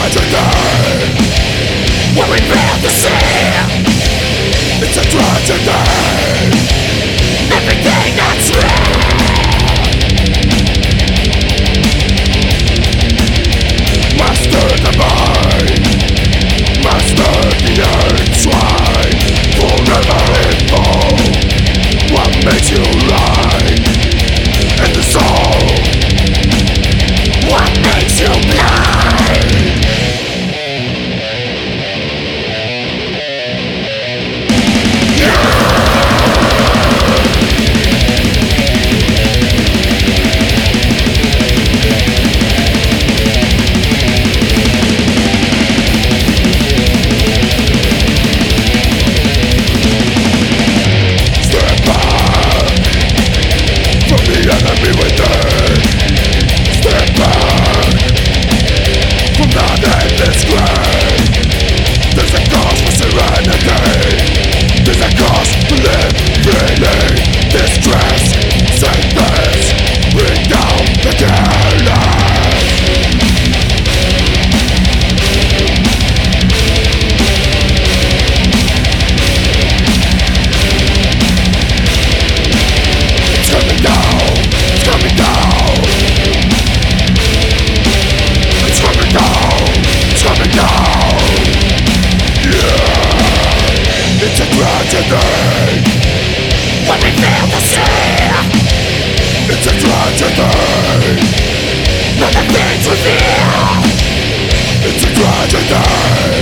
tragedy when we fail to see. It's a tragedy, everything that's real. Master the mind, master the earth, swine, forever evil. What makes you right? And the soul, what makes you blind? Enemy within. Step back from that endless grave. There's a cause for serenity. There's a cause to live freely. Distress, sadness, bring down the careless. It's coming down. It's coming down. It's coming down. It's coming down. Yeah. It's a tragedy when we fail to see. It's a tragedy when the things reveal. It's a tragedy.